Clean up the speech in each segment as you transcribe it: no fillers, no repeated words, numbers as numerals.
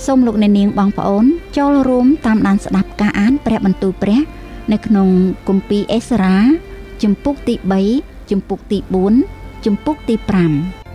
សូមលោកអ្នកនាងបងប្អូនចូលរួមតាមដានស្ដាប់ការអានព្រះបន្ទូលព្រះនៅក្នុងគម្ពីរអេសារ៉ាជំពូកទី3ជំពូកទី4ជំពូកទី5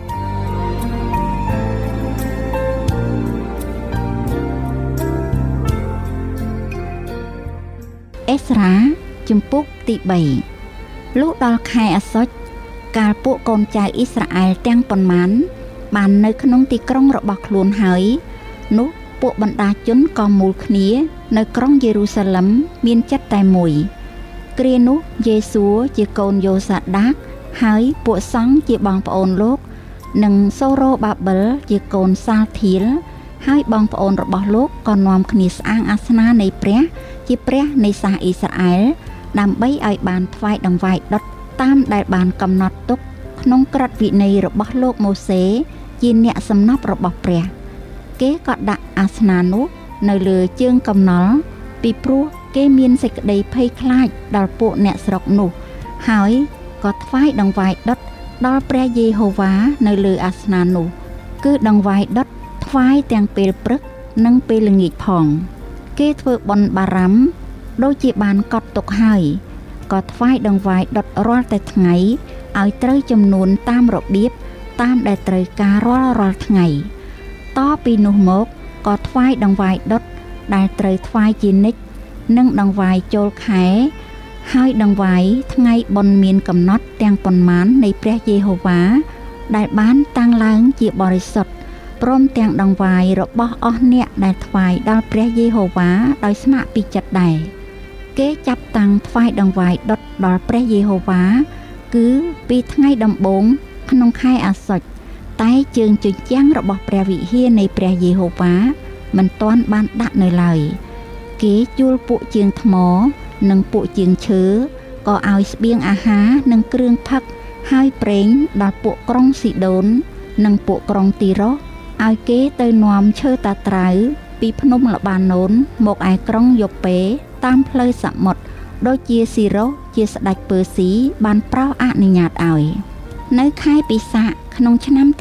អេសារ៉ាជំពូកទី3លុះដល់ខែអាសុចកាលពួកកូនចៅអ៊ីស្រាអែលទាំងប៉ុន្មានបាននៅក្នុងទីក្រុងរបស់ខ្លួនហើយនោះពួកបណ្ដាជនក៏មូលគ្នានៅក្រុងយេរូសាឡិមមានចិត្តតែមួយគ្រានោះយេស៊ូជាកូនយ៉ូសាដាកហើយពួកសង្ឃជាបងប្អូនលោកនិងសូរ៉ូបាបិលជាកូនសាលធៀលហើយបងប្អូនរបស់លោកក៏នាំគ្នាស្អាងអាសនានៃព្រះជាព្រះនៃសាសអ៊ីស្រាអែលដើម្បីឲ្យបានថ្វាយដង្វាយដុតតាមដែលបានកំណត់ទុកក្នុងក្រឹត្យវិន័យរបស់លោកម៉ូសេជាអ្នកសំណប់របស់ព្រះគេក៏ដាក់អាសនៈនោះនៅលើជើងកំណល់ពីព្រោះគេមានសេចក្តីភ័យខ្លាចដល់ពួកអ្នកស្រុកនោះហើយក៏ថ្វាយដង្វាយដុតដល់ព្រះយេហូវ៉ានៅលើអាសនៈនោះគឺដង្វាយដុតថ្វាយទាំងពេលព្រឹកនិងពេលល្ងាចផងគេធ្វើបុណ្យបារម្ភដូចជាបានកត់ទុកហើយក៏ថ្វាយដង្វាយដុតរាល់តែថ្ងៃឲ្យត្រូវចំនួនតាមរបៀបតាមដែលត្រូវការរាល់ថ្ងៃតពីនោះមកក៏ថ្វាយដង្វាយដុតដែលត្រូវថ្វាយជានិច្ចនិងដង្វាយចូលខែហើយដង្វាយថ្ងៃបុណ្យមានកំណត់ទាំងប៉ុន្មាននៃព្រះយេហូវ៉ាដែលបានតាំងឡើងជាបរិសុទ្ធព្រមទាំងដង្វាយរបស់អស់អ្នកដែលថ្វាយដល់ព្រះយេហូវ៉ាដោយស្ម័គ្រពីចិត្តដែរគេចាប់តាំងថ្វាយដង្វាយដុតដល់ព្រះយេហូវ៉ាគឺពីថ្ងៃដំបូងក្នុងខែអាសុចតែជើងជញ្ជាំងរបស់ព្រះវិហារនៃព្រះយេហូវ៉ាមិនទាន់បានដាក់នៅឡើយគេជួលពួកជាងថ្មនិងពួកជាងឈើក៏ឲ្យស្បៀងអាហារនិងគ្រឿងផឹកហើយប្រេងដល់ពួកក្រុងស៊ីដូននិងពួកក្រុងទីរ៉ូសឲ្យគេទៅនាំឈើតាត្រៅពីភ្នំល្បាណូនមកឯក្រុងយ៉ូប៉េតាមផ្លូវសមុទ្រដូចជាស៊ីរ៉ូសជាស្ដេចពើស៊ីបានប្រោសអនុញ្ញាតឲ្យនៅខែពិសាខក្នុងឆ្នាំទី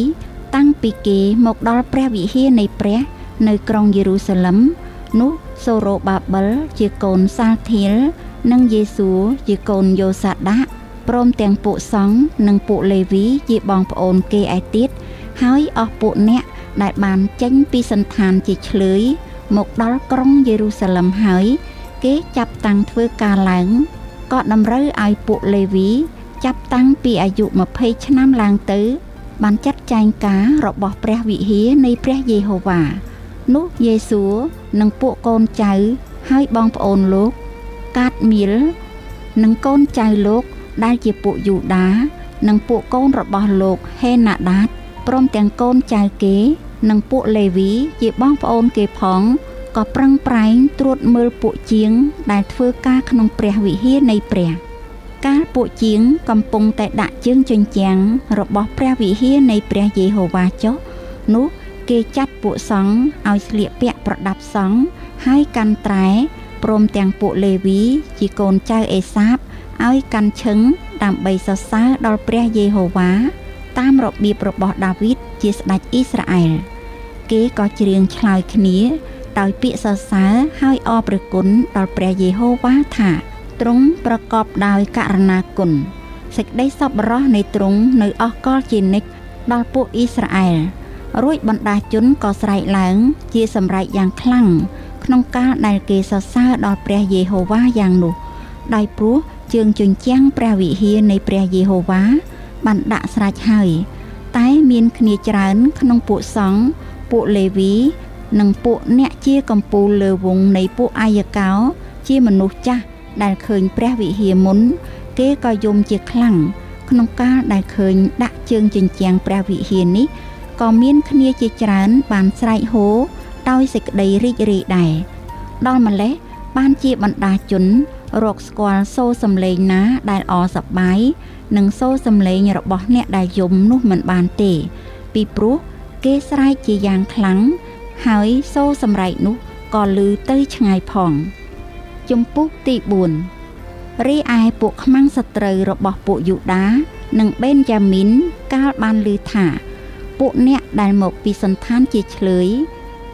2តាំងពីគេមកដល់ព្រះវិហារនៃព្រះនៅក្រុងយេរូសាឡិមនោះសូរ៉ូបាបិលជាកូនសាលធៀលនិងយេស៊ូជាកូនយ៉ូសាដាកព្រមទាំងពួកសង្ឃនិងពួកលេវីជាបងប្អូនគេឯទៀតហើយអស់ពួកអ្នកដែលបានចេញពីសន្តានជាឆ្លើយមកដល់ក្រុងយេរូសាឡិមហើយគេចាប់តាំងធ្វើការឡើងក៏តម្រូវឲ្យពួកលេវីចាប់តាំងពីអាយុ20ឆ្នាំឡើងទៅបានចាត់ចែងការរបស់ព្រះវិហារនៃព្រះយេហូវ៉ានោះយេស៊ូនិងពួកកូនចៅហើយបងប្អូនលោកកាតមីលនិងកូនចៅលោកដែលជាពួកយូដានិងពួកកូនរបស់លោកហេណាដាតព្រមទាំងកូនចៅគេនិងពួកលេវីជាបងប្អូនគេផងក៏ប្រឹងប្រែងត្រួតមើលពួកជាងដែលធ្វើការក្នុងព្រះវិហារនៃព្រះកាលពួកជាងកំពុងតែដាក់ជើងជញ្ជាំងរបស់ព្រះវិហារនៃព្រះយេហូវ៉ាចុះនោះគេចាត់ពួកសង្ឃឲ្យស្លៀកពាក់ប្រដាប់សង្ឃហើយកាន់ត្រែព្រមទាំងពួកលេវីជាកូនចៅអេសាបឲ្យកាន់ឈឹងដើម្បីសរសើរដល់ព្រះយេហូវ៉ាតាមរបៀបរបស់ដាវីតជាស្ដេចអ៊ីស្រាអែលគេក៏ច្រៀងឆ្លើយគ្នាដោយពាក្យសរសើរហើយអរព្រគុណដល់ព្រះយេហូវ៉ាថាទ្រង់ប្រកបដោយករុណាគុណសេចក្តីសប្បុរសនៃទ្រង់នៅអស់កលជានិច្ចដល់ពួកអ៊ីស្រាអែលរួចបណ្ដាជនក៏ស្រែកឡើងជាសម្រែកយ៉ាងខ្លាំងក្នុងកាលដែលគេសរសើរដល់ព្រះយេហូវ៉ាយ៉ាងនោះដោយព្រោះជើងជញ្ជាំងព្រះវិហារនៃព្រះយេហូវ៉ាបានដាក់ស្រេចហើយតែមានគ្នាច្រើនក្នុងពួកសង្ឃពួកលេវីនិងពួកអ្នកជាកំពូលលើវងនៃពួកអាយកោជាមនុស្សចាស់ដែលឃើញព្រះវិហារមុនគេក៏យំជាខ្លាំងក្នុងកាលដែលឃើញដាក់ជើងជញ្ជាំងព្រះវិហារនេះក៏មានគ្នាជាច្រើនបានស្រែកហូដោយសេចក្តីរីករាយដែរដល់ម្លេះបានជាបណ្ដាជនរកស្គាល់សូរសំឡេងណាដែលអសប្បាយនិងសូរសំឡេងរបស់អ្នកដែលយំនោះមិនបានទេពីព្រោះគេស្រែកជាយ៉ាងខ្លាំងហើយសូរសម្រែកនោះក៏ឮទៅឆ្ងាយផងជំពូកទី4រីឯពួកខ្មាំងសត្រូវរបស់ពួកយូដានិងបេនយ៉ាមីនកាលបានឮថាពួកអ្នកដែលមកពីសន្តានជាឆ្លើយ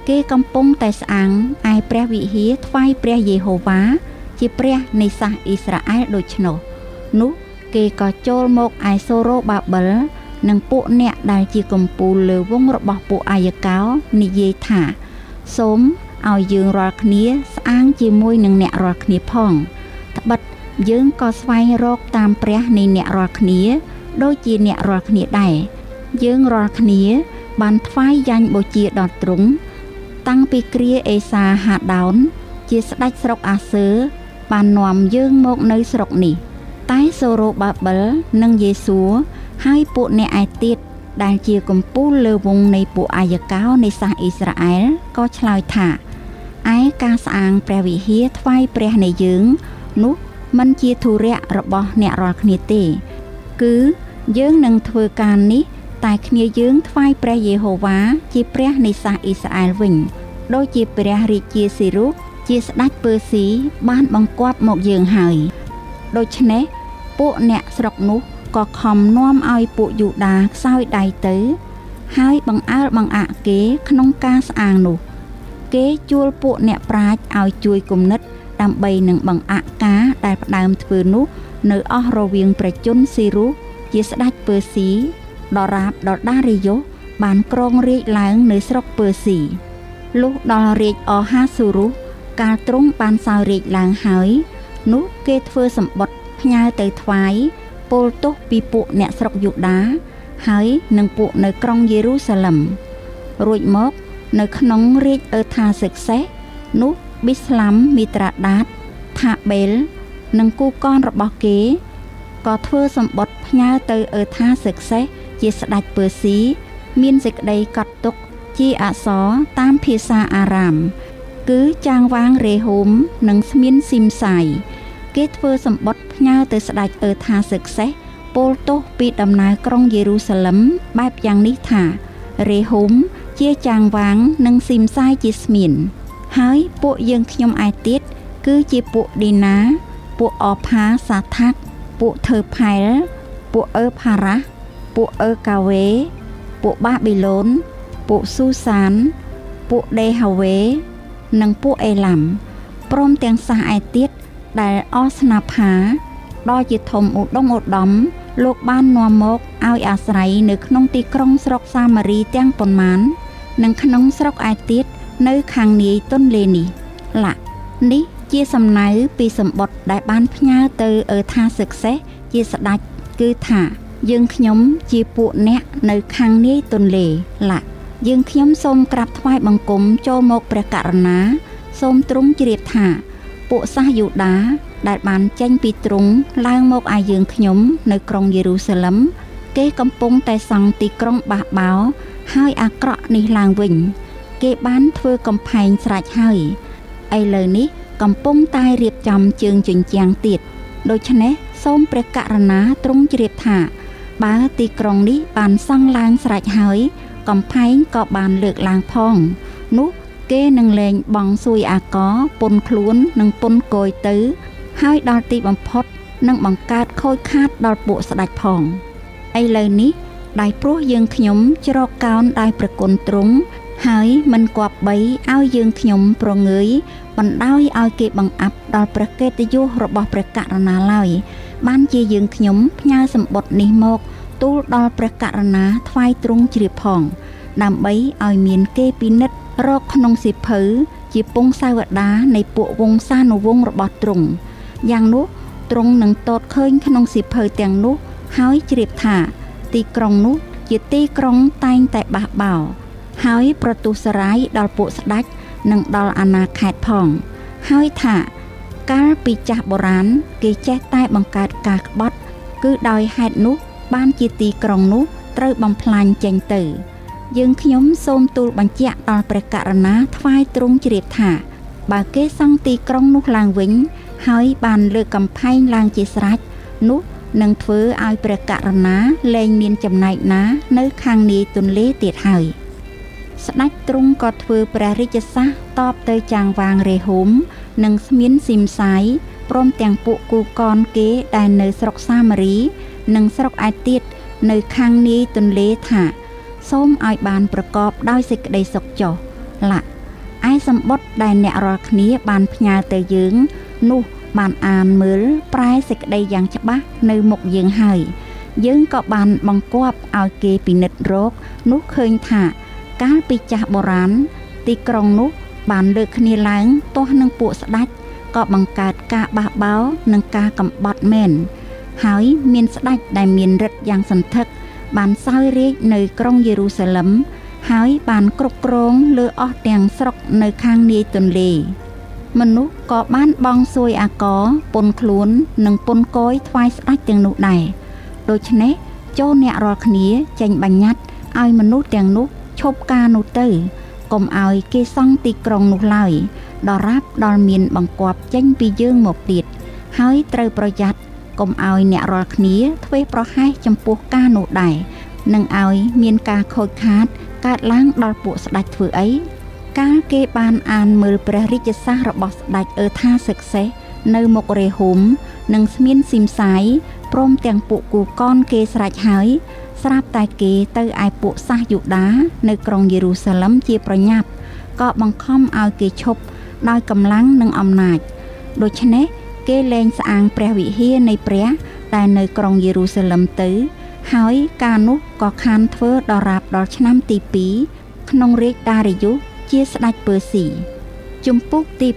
គេកំពុងតែស្អាងឯព្រះវិហារថ្វាយព្រះយេហូវ៉ាជាព្រះនៃសាសអ៊ីស្រាអែលដូច្នោះនោះគេក៏ចូលមកឯសូរ៉ូបាបិលនិងពួកអ្នកដែលជាកំពូលលើវងរបស់ពួកអាយកោនិយាយថាសូមឲ្យយើងរាល់គ្នាស្អាងជាមួយនឹងអ្នករាល់គ្នាផងត្បិតយើងក៏ស្វែងរកតាមព្រះនៃអ្នករាល់គ្នាដូចជាអ្នករាល់គ្នាដែរយើងរាល់គ្នាបានថ្វាយយ៉ាញ់បូជាដល់ទ្រង់តាំងពីគ្រាអេសាហាដោនជាស្ដេចស្រុកអាសឺបាននាំយើងមកនៅស្រុកនេះតែសូរ៉ូបាបិលនិងយេស៊ូហើយពួកអ្នកឯទៀតដែលជាកំពូលលើវងនៃពួកអាយកោនៃសាសអ៊ីស្រាអែលក៏ឆ្លើយថាឯការស្អាងព្រះវិហារថ្វាយព្រះនៃយើងនោះមិនជាធុរៈរបស់អ្នករាល់គ្នាទេគឺយើងនឹងធ្វើការនេះតែគ្នាយើងថ្វាយព្រះយេហូវ៉ាជាព្រះនៃសាសអ៊ីស្រាអែលវិញដូចជាព្រះរាជាស៊ីរុសជាស្ដេចពើស៊ីបានបង្គាប់មកយើងហើយដូច្នេះពួកអ្នកស្រុកនោះក៏ខំនាំឲ្យពួកយូដាខ្សោយដៃទៅហើយបង្អើលបង្អាក់គេក្នុងការស្អាងនោះគេជួលពួកអ្នកប្រាជ្ញឲ្យជួយគំនិតដើម្បីនឹងបង្អាក់ការដែលផ្ដើមធ្វើនោះនៅអស់រវាងប្រជជនស៊ីរុសជាស្ដេចពើស៊ីដរាបដល់ដារីយ៉ូសបានគ្រងរាជឡើងនៅស្រុកពើស៊ីលុះដល់រាជអហាស៊ូរុសកាលទ្រង់បានសោយរាជឡើងហើយនោះគេធ្វើសម្បត្តិផ្ញើទៅថ្វាយពោលទោសពីពួកអ្នកស្រុកយូដាហើយនឹងពួកនៅក្រុងយេរូសាឡឹមរួចមកនៅក្នុងរាជអឺថាសេកសេសនោះប៊ីស្លាំមីត្រាដាតថាបេលនិងគូកនរបស់គេក៏ធ្វើសម្បត្តិផ្ញើទៅអឺថាសេកសេសជាស្ដេចពើស៊ីមានសេចក្តីកត់ទុកជាអក្សរតាមភាសាអារ៉ាមគឺចាងវាងរេហូមនិងស្មៀនស៊ីមសាយគេធ្វើសម្បត្តិផ្ញើទៅស្ដេចអឺថាសេកសេសពោលទោសពីដំណើរក្រុងយេរូសាឡឹមបែបយ៉ាងនេះថារេហូមជាចាងវាងនិងស៊ីមសាយជាស្មៀនហើយពួកយើងខ្ញុំឯទៀតគឺជាពួកឌីណាពួកអផាសាថាក់ពួកធើផែលពួកអឺផារ៉ាពួកអឺកាវេពួកបាប៊ីឡូនពួកស៊ូសានពួកដេហាវេនិងពួកអេឡាំព្រមទាំងសាសឯទៀតដែលអស្នាផាដ៏ជាធំឧត្តមឧត្តមលោកបាននាំមកឲ្យអាស្រ័យនៅក្នុងទីក្រុងស្រុកសាម៉ារីទាំងប៉ុន្មាននិងក្នុងស្រុកឯទៀតនៅខាងនាយទន្លេនេះឡានេះជាសំណៅពីសម្បត្តិដែលបានផ្ញើទៅអឺថាសេកសេសជាស្ដេចគឺថាយើងខ្ញុំជាពួកអ្នកនៅខាងនាយទន្លេឡាយើងខ្ញុំសូមក្រាបថ្វាយបង្គំចូលមកព្រះករុណាសូមទ្រង់ជ្រាបថាពួកសាសយូដាដែលបានចេញពីទ្រង់ឡើងមកឲ្យយើងខ្ញុំនៅក្រុងយេរូសាឡឹមគេកំពុងតែសង់ទីក្រុងបះបោហើយអាក្រក់នេះឡើងវិញគេបានធ្វើកំផែងស្រេចហើយឥឡូវនេះកំពុងតែរៀបចំជើងជញ្ជាំងទៀតដូច្នេះសូមព្រះករុណាទ្រង់ជ្រាបថាបើទីក្រុងនេះបានសង់ឡើងស្រេចហើយកំផែងក៏បានលើកឡើងផងនោះគេនឹងលែងបង់សួយអាករពន្ធខ្លួននិងពន្ធគយទៅហើយដល់ទីបំផុតនឹងបង្កើតខូចខាតដល់ពួកស្ដេចផងឥឡូវនេះដោយព្រោះយើងខ្ញុំច្រកកោនដោយប្រគុណទ្រង់ហើយមិនគប្បីឲ្យយើងខ្ញុំប្រងើយបណ្ដោយឲ្យគេបង្អាប់ដល់ព្រះកិត្តិយសរបស់ព្រះករុណាឡើយបានជាយើងខ្ញុំផ្ញើសម្បត្តិនេះមកទូលដល់ព្រះករុណាថ្វាយទ្រង់ជ្រាបផងដើម្បីឲ្យមានគេពិនិត្យរកក្នុងសិភៅជាពងសាវតានៃពួកវង្សានុវង្សរបស់ទ្រង់យ៉ាងនោះទ្រង់នឹងតតឃើញក្នុងសិភៅទាំងនោះហើយជ្រាបថាទីក្រុងនោះជាទីក្រុងតែងតែបះបោរហើយប្រទុសរាយដល់ពួកស្ដេចនិងដល់អាណាខេត្តផងហើយថាកាលពីចាស់បុរាណគេចេះតែបង្កើតការក្បត់គឺដោយហេតុនោះបានជាទីក្រុងនោះត្រូវបំផ្លាញចេញទៅយើងខ្ញុំសូមទូលបញ្ជាក់ដល់ព្រះករុណាថ្វាយទ្រង់ជ្រាបថាបើគេសង់ទីក្រុងនោះឡើងវិញហើយបានលើកកំផែងឡើងជាស្រេចនោះនឹងធ្វើឲ្យព្រះករុណាលែងមានចំណែកណានៅខាងនាយទន្លេទៀតហើយស្ដេចទ្រង់ក៏ធ្វើព្រះរាជសាសតបទៅចាងវាងរេហូមនិងស្មៀនស៊ីមសាយព្រមទាំងពួកគូកនគេដែលនៅស្រុកសាម៉ារីនិងស្រុកឯទៀតនៅខាងនាយទន្លេថាសូមឲ្យបានប្រកបដោយសេចក្តីសុខចុះឡាឯសម្បត្តិដែលអ្នករាល់គ្នាបានផ្ញើទៅយើងនោះបានអានមើលប្រែសេចក្តីយ៉ាងច្បាស់នៅមុខយើងហើយយើងក៏បានបង្គាប់ឲ្យគេពិនិត្យរកនោះឃើញថាកាលពីចាស់បុរាណទីក្រុងនោះបានលើកគ្នាឡើងទាស់នឹងពួកស្ដេចក៏បង្កើតការបះបោរនិងការកំបត់មែនហើយមានស្ដេចដែលមានឫទ្ធិយ៉ាងសន្ធឹកបានសោយរាជនៅក្រុងយេរូសាឡឹមហើយបានគ្រប់គ្រងលើអស់ទាំងស្រុកនៅខាងនាយទន្លេមនុស្សក៏បានបង់សួយអាករពន្ធខ្លួននិងពន្ធគយថ្វាយស្ដេចទាំងនោះដែរដូច្នេះចូលអ្នករាល់គ្នាចេញបញ្ញត្តិឲ្យមនុស្សទាំងនោះឈប់ការនោះទៅកុំឲ្យគេសង់ទីក្រុងនោះឡើយដរាបដល់មានបង្គាប់ចេញពីយើងមកទៀតហើយត្រូវប្រយ័ត្នកុំឲ្យអ្នករាល់គ្នាធ្វេសប្រហែសចំពោះការនោះដែរនឹងឲ្យមានការខូចខាតកើតឡើងដល់ពួកស្ដេចធ្វើអីកាលគេបានអានមើលព្រះរាជសាររបស់ស្ដេចអឺថាសឹកសេះនៅមុខរេហូមនិងស្មានស៊ីមសាយព្រមទាំងពួកគូកនគេស្រេចហើយស្រាប់តែគេទៅឯពួកសាសយូដានៅក្រុងយេរូសាឡឹមជាប្រញាប់ក៏បង្ខំឲ្យគេឈប់ដោយកម្លាំងនិងអំណាចដូច្នេះគេលែងស្អាងព្រះវិហារនៃព្រះដែលនៅក្រុងយេរូសាឡឹមទៅហើយការនោះក៏ខានធ្វើដល់រាបដល់ឆ្នាំទី2ក្នុងរាជដារីយុសជាស្ដេចពើស៊ីជំពូកទី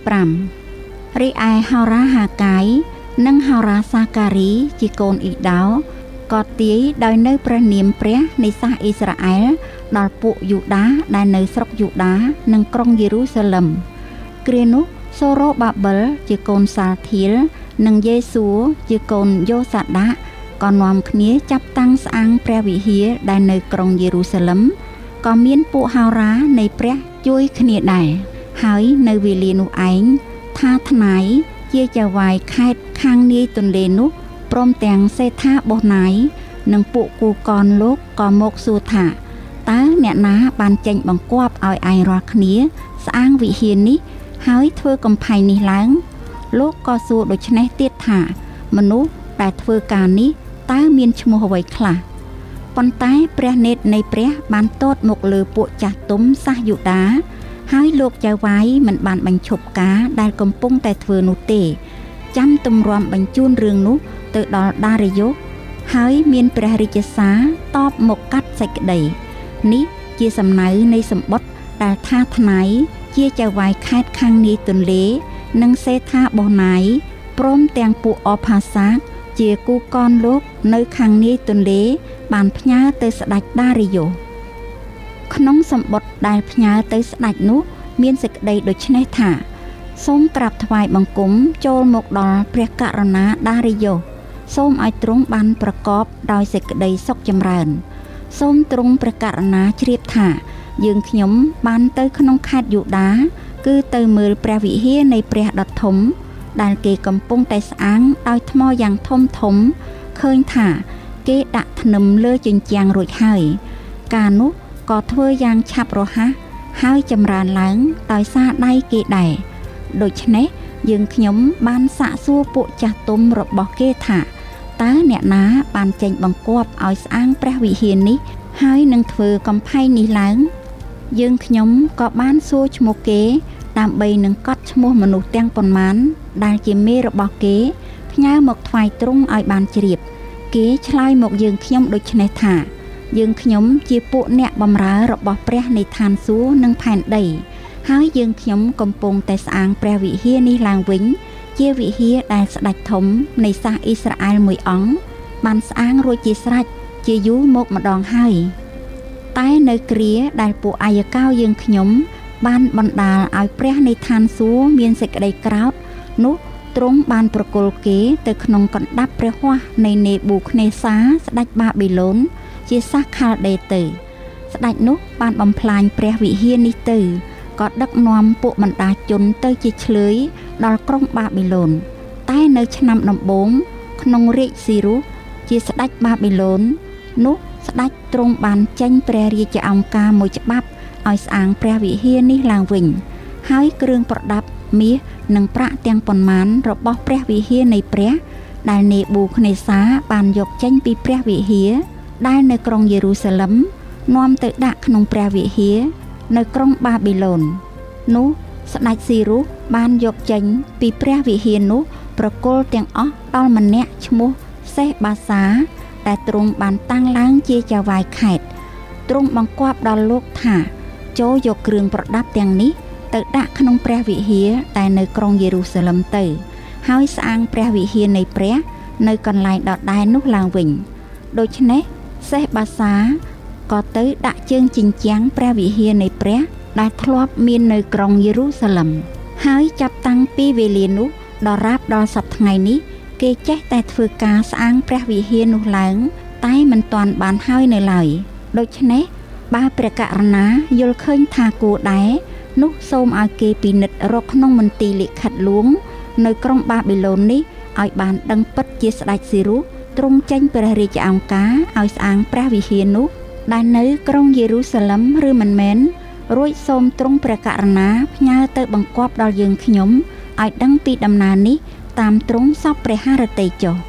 5រីឯហោរាហាកាយនិងហោរាសាការីជាកូនអ៊ីដោក៏ទាយដោយនៅព្រះនាមព្រះនៃសាសអ៊ីស្រាអែលដល់ពួកយូដាដែលនៅស្រុកយូដានិងក្រុងយេរូសាឡឹមគ្រានោះសូរ៉ូបាបិលជាកូនសាល់ធៀលនិងយេស៊ូជាកូនយ៉ូសាដាក៏នាំគ្នាចាប់តាំងស្អាងព្រះវិហារដែលនៅក្រុងយេរូសាឡឹមក៏មានពួកហោរានៃព្រះជួយគ្នាដែរហើយនៅវេលានោះឯងថាថ្នាយជាចៅហ្វាយខេត្តខាងនាយទន្លេនោះព្រមទាំងសេដ្ឋាបូណាយនិងពួកគូកនលោកក៏មកសួរថាតើអ្នកណាបានចេញបង្គាប់ឲ្យឯងរាល់គ្នាស្អាងវិហារនេះហើយធ្វើកំផែងនេះឡើងលោកក៏សួរដូចនេះទៀតថាមនុស្សដែលធ្វើការនេះតើមានឈ្មោះអ្វីខ្លះប៉ុន្តែព្រះនេតនៃព្រះបានទតមកលើពួកចាស់ទុំសាសយូដាហើយលោកចៅហ្វាយមិនបានបញ្ឈប់ការដែលកំពុងតែធ្វើនោះទេចាំទម្រាំបញ្ជូនរឿងនោះទៅដល់ដារីយ៉ូសហើយមានព្រះរាជសារតបមកកាត់សេចក្តីនេះជាសំណៅនៃសម្បត្តិដែលថាថ្នាយជាចៅហ្វាយខេត្តខាងនាយទន្លេនិងសេដ្ឋាបូណាយព្រមទាំងពួកអផាសាកជាគូកនលោកនៅខាងនាយទន្លេបានផ្ញើទៅស្ដេចដារីយ៉ូសក្នុងសម្បត្តិដែលផ្ញើទៅស្ដេចនោះមានសេចក្តីដូចនេះថាសូមក្រាបថ្វាយបង្គំចូលមកដល់ព្រះករុណាដារីយ៉ូសសូមឲ្យទ្រង់បានប្រកបដោយសេចក្តីសុខចម្រើនសូមទ្រង់ព្រះករុណាជ្រាបថាយើងខ្ញុំបានទៅក្នុងខេត្តយូដាគឺទៅមើលព្រះវិហារនៃព្រះដុតធំដែលគេកំពុងតែស្អាងដោយថ្មយ៉ាងធំធំឃើញថាគេដាក់ធ្នឹមលើជញ្ជាំងរួចហើយការនោះក៏ធ្វើយ៉ាងឆាប់រហ័សហើយចម្រើនឡើងដោយសារដៃគេដែរដូច្នេះយើងខ្ញុំបានសាកសួរពួកចាស់ទុំរបស់គេថាតើអ្នកណាបានចេញបង្គាប់ឲ្យស្អាងព្រះវិហារនេះហើយនឹងធ្វើកំផែងនេះឡើងយើងខ្ញុំក៏បានសួរឈ្មោះគេដើម្បីនឹងកត់ឈ្មោះមនុស្សទាំងប៉ុន្មានដែលជាមេរបស់គេផ្ញើមកថ្វាយទ្រង់ឲ្យបានជ្រាបគេឆ្លើយមកយើងខ្ញុំដូចនេះថាយើងខ្ញុំជាពួកអ្នកបម្រើរបស់ព្រះនៃឋានសួគ៌និងផែនដីហើយយើងខ្ញុំកំពុងតែស្អាងព្រះវិហារនេះឡើងវិញជាវិហារដែលស្ដេចធំនៃសាសអ៊ីស្រាអែលមួយអង្គបានស្អាងរួចជាស្រេចជាយូរមកម្ដងហើយតែនៅគ្រាដែលពួកអាយកោយើងខ្ញុំបានបណ្ដាលឲ្យព្រះនៃឋានសួគ៌មានសេចក្តីក្រោធនោះទ្រង់បានប្រគល់គេទៅក្នុងកណ្ដាប់ព្រះហស្ថនៃនេប៊ូខនេសាស្ដេចបាប៊ីឡូនជាសាសខាល់ដេទៅស្ដេចនោះបានបំផ្លាញព្រះវិហារនេះទៅក៏ដឹកនាំពួកបណ្ដាជនទៅជាឆ្លើយដល់ក្រុងបាប៊ីឡូនតែនៅឆ្នាំដំបូងក្នុងរាជស៊ីរុសជាស្ដេចបាប៊ីឡូននោះស្ដេចទ្រង់បានចេញព្រះរាជអង្គការមួយច្បាប់ឲ្យស្អាងព្រះវិហារនេះឡើងវិញហើយគ្រឿងប្រដាប់មាសនិងប្រាក់ទាំងប៉ុន្មានរបស់ព្រះវិហារនៃព្រះដែលនេប៊ូខនេសាបានយកចេញពីព្រះវិហារដែលនៅក្រុងយេរូសាឡឹមនាំទៅដាក់ក្នុងព្រះវិហារនៅក្រុងបាប៊ីឡូននោះស្ដេចស៊ីរុសបានយកចេញពីព្រះវិហារនោះប្រគល់ទាំងអស់ដល់ម្នាក់ឈ្មោះសេះបាសាដែលទ្រង់បានតាំងឡើងជាចៅហ្វាយខេត្តទ្រង់បង្គាប់ដល់លោកថាចូលយកគ្រឿងប្រដាប់ទាំងនេះទៅដាក់ក្នុងព្រះវិហារតែនៅក្រុងយេរូសាឡឹមទៅហើយស្អាងព្រះវិហារនៃព្រះនៅកន្លែងដដែលនោះឡើងវិញដូច្នេះសេះបាសាក៏ទៅដាក់ជើងជញ្ជាំងព្រះវិហារនៃព្រះដែលធ្លាប់មាននៅក្រុងយេរូសាឡឹមហើយចាប់តាំងពីវេលានោះដល់រាបដល់សប្តាហ៍ថ្ងៃនេះគេចេះតែធ្វើការស្អាងព្រះវិហារនោះឡើងតែមិនទាន់បានហើយនៅឡើយដូច្នេះបើព្រះករុណាយល់ឃើញថាគួរដែរនោះសូមឲ្យគេពិនិត្យរកក្នុងមន្ទីរលិខិតលួងនៅក្រុងបាប៊ីឡូននេះឲ្យបានដឹងពិតជាស្ដេចស៊ីរុសទ្រង់ចេញព្រះរាជអង្គការឲ្យស្អាងព្រះវិហារនោះដែលនៅក្រុងយេរូសាឡឹមឬមិនមែនរួចសូមទ្រង់ព្រះករុណាផ្ញើទៅបង្គាប់ដល់យើងខ្ញុំឲ្យដឹងពីដំណើរនេះតាមទ្រង់សពព្រះハរតីចុះ